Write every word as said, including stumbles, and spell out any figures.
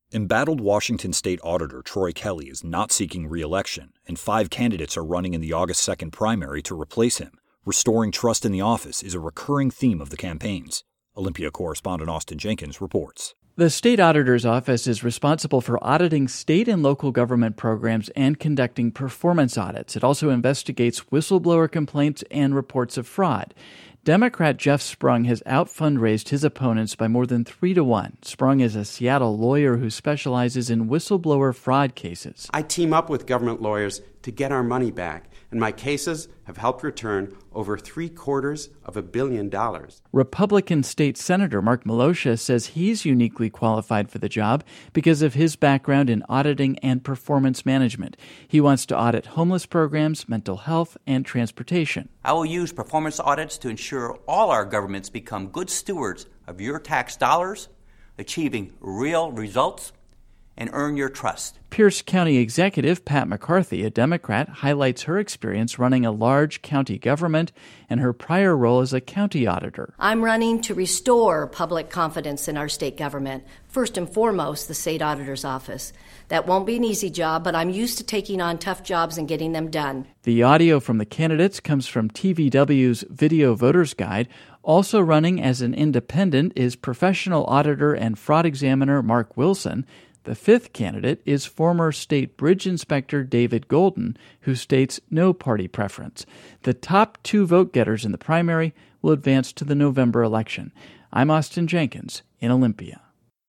Embattled Washington State Auditor Troy Kelly is not seeking re-election, and five candidates are running in the August second primary to replace him. Restoring trust in the office is a recurring theme of the campaigns. Olympia correspondent Austin Jenkins reports. The state auditor's office is responsible for auditing state and local government programs and conducting performance audits. It also investigates whistleblower complaints and reports of fraud. Democrat Jeff Sprung has out-fundraised his opponents by more than three to one. Sprung is a Seattle lawyer who specializes in whistleblower fraud cases. I team up with government lawyers to get our money back, and my cases have helped return over three quarters of a billion dollars. Republican State Senator Mark Miloscia says he's uniquely qualified for the job because of his background in auditing and performance management. He wants to audit homeless programs, mental health, and transportation. I will use performance audits to ensure all our governments become good stewards of your tax dollars, achieving real results, and earn your trust. Pierce County Executive Pat McCarthy, a Democrat, highlights her experience running a large county government and her prior role as a county auditor. I'm running to restore public confidence in our state government, first and foremost the state auditor's office. That won't be an easy job, but I'm used to taking on tough jobs and getting them done. The audio from the candidates comes from T V W's Video Voters Guide. Also running as an independent is professional auditor and fraud examiner Mark Wilson. The fifth candidate is former state bridge inspector David Golden, who states no party preference. The top two vote-getters in the primary will advance to the November election. I'm Austin Jenkins in Olympia.